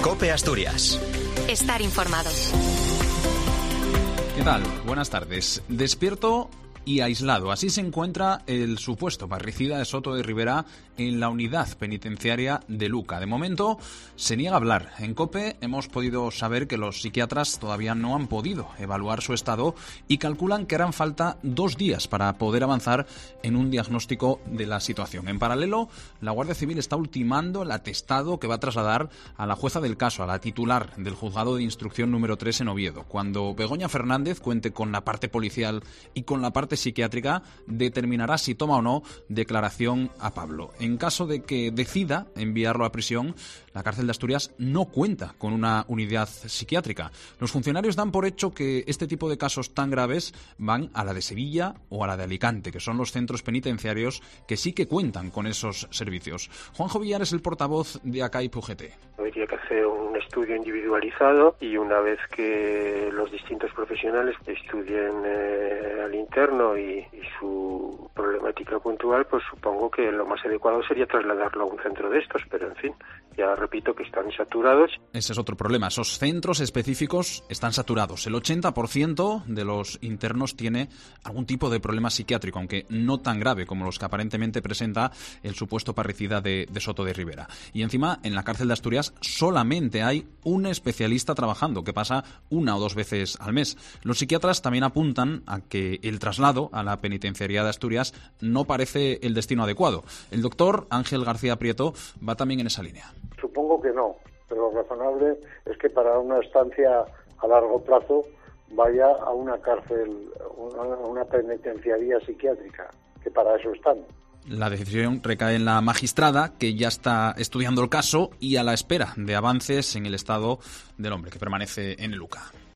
COPE Asturias. Estar informado. ¿Qué tal? Buenas tardes. Despierto y aislado. Así se encuentra el supuesto parricida de Soto de Ribera en la unidad penitenciaria de Luca. De momento se niega a hablar. En COPE hemos podido saber que los psiquiatras todavía no han podido evaluar su estado y calculan que harán falta 2 días para poder avanzar en un diagnóstico de la situación. En paralelo, la Guardia Civil está ultimando el atestado que va a trasladar a la jueza del caso, a la titular del juzgado de instrucción número 3 en Oviedo. Cuando Begoña Fernández cuente con la parte policial y con la parte psiquiátrica, determinará si toma o no declaración a Pablo. En caso de que decida enviarlo a prisión, la cárcel de Asturias no cuenta con una unidad psiquiátrica. Los funcionarios dan por hecho que este tipo de casos tan graves van a la de Sevilla o a la de Alicante, que son los centros penitenciarios que sí que cuentan con esos servicios. Juanjo Villar es el portavoz de ACAIP UGT. Habría que hacer un estudio individualizado y una vez que los distintos profesionales estudien al interno y su problemática puntual, pues supongo que lo más adecuado sería trasladarlo a un centro de estos, pero en fin, ya repito que están saturados. Ese es otro problema, esos centros específicos están saturados. El 80% de los internos tiene algún tipo de problema psiquiátrico, aunque no tan grave como los que aparentemente presenta el supuesto parricida de Soto de Ribera. Y encima, en la cárcel de Asturias solamente hay un especialista trabajando, que pasa 1 o 2 veces al mes. Los psiquiatras también apuntan a que el traslado a la penitenciaría de Asturias no parece el destino adecuado. El doctor Ángel García Prieto va también en esa línea. Supongo que no, pero lo razonable es que para una estancia a largo plazo vaya a una cárcel, a una penitenciaría psiquiátrica, que para eso están. La decisión recae en la magistrada, que ya está estudiando el caso y a la espera de avances en el estado del hombre, que permanece en el Luca.